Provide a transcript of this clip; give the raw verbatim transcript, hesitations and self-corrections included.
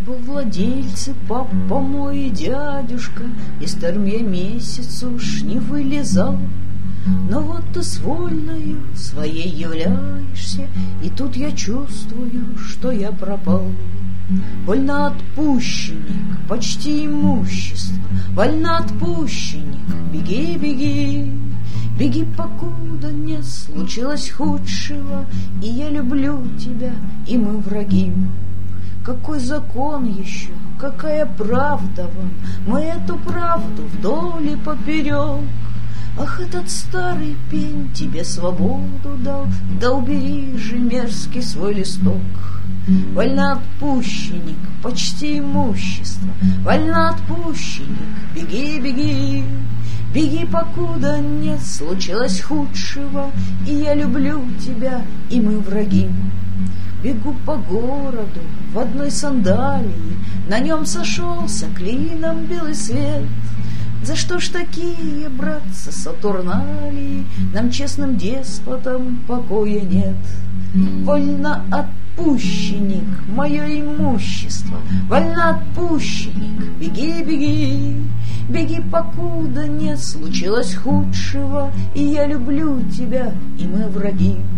Рабовладельцы, папа мой и дядюшка, из терм я месяц уж не вылезал. Но вот ты с вольною своей являешься, и тут я чувствую, что я пропал. Вольноотпущенник, почти имущество, вольноотпущенник, беги, беги, беги, покуда не случилось худшего, и я люблю тебя, и мы враги. Какой закон еще, какая правда вам, мы эту правду вдоль и поперек. Ах, этот старый пень тебе свободу дал, да убери же мерзкий свой листок. Вольноотпущенник, почти имущество, вольноотпущенник, беги, беги, беги, покуда не случилось худшего, и я люблю тебя, и мы враги. Бегу по городу в одной сандалии, на нем сошелся клином белый свет. За что ж такие, братцы, Сатурналии, нам, честным деспотам, покоя нет? Вольноотпущенник, мое имущество, вольноотпущенник, беги, беги, беги, покуда не случилось худшего, и я люблю тебя, и мы враги.